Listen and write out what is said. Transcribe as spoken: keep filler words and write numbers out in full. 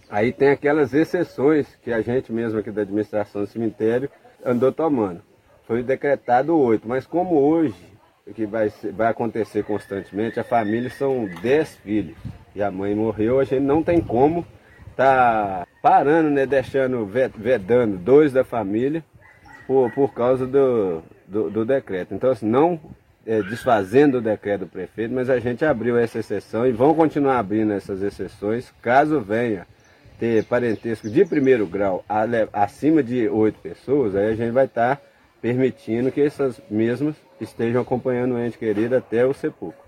Aí tem aquelas exceções que a gente mesmo aqui da administração do cemitério andou tomando. Foi decretado oito, mas como hoje, que vai, vai acontecer constantemente, a família são dez filhos e a mãe morreu, a gente não tem como tá parando, né, deixando, vedando dois da família por, por causa do, do, do decreto. Então, assim, não é, desfazendo o decreto do prefeito, mas a gente abriu essa exceção e vão continuar abrindo essas exceções, caso venha ter parentesco de primeiro grau acima de oito pessoas, aí a gente vai estar permitindo que essas mesmas estejam acompanhando o ente querido até o sepulcro.